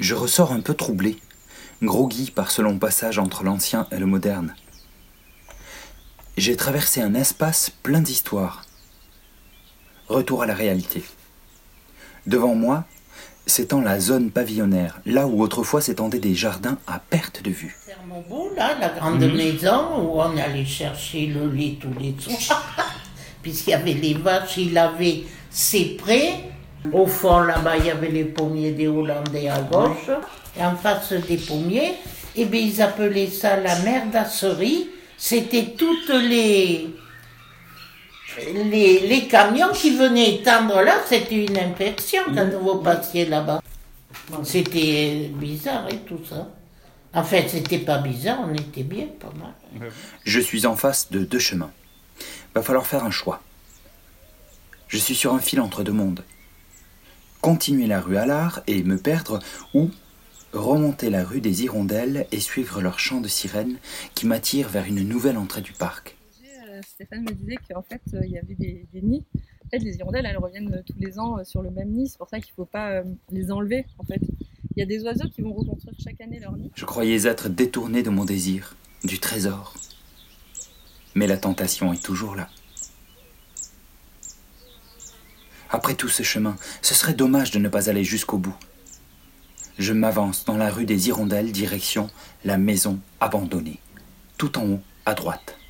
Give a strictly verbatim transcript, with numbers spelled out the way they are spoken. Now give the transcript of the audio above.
Je ressors un peu troublé, groggy par ce long passage entre l'ancien et le moderne. J'ai traversé un espace plein d'histoires. Retour à la réalité. Devant moi s'étend la zone pavillonnaire, là où autrefois s'étendaient des jardins à perte de vue. C'est mon beau, là, la grande mmh. maison où on allait chercher le lait tous les soirs. Puisqu'il y avait les vaches, il avait ses prés. Au fond, là-bas, il y avait les pommiers des Hollandais à gauche. Et en face des pommiers, eh bien, ils appelaient ça la merdasserie. C'était toutes les, les, les camions qui venaient étendre là. C'était une infection quand vous passiez là-bas. C'était bizarre et tout ça. En fait, c'était pas bizarre, on était bien, pas mal. Je suis en face de deux chemins. Va falloir faire un choix. Je suis sur un fil entre deux mondes. Continuer la rue Allard et me perdre, ou remonter la rue des Hirondelles et suivre leur chant de sirène qui m'attire vers une nouvelle entrée du parc. Euh, Stéphane me disait qu'en fait, il euh, y avait des, des nids. En fait, les hirondelles, elles reviennent tous les ans sur le même nid. C'est pour ça qu'il ne faut pas euh, les enlever, en fait. Il y a des oiseaux qui vont reconstruire chaque année leur nid. Je croyais être détourné de mon désir, du trésor. Mais la tentation est toujours là. Après tout ce chemin, ce serait dommage de ne pas aller jusqu'au bout. Je m'avance dans la rue des Hirondelles, direction la maison abandonnée, tout en haut, à droite.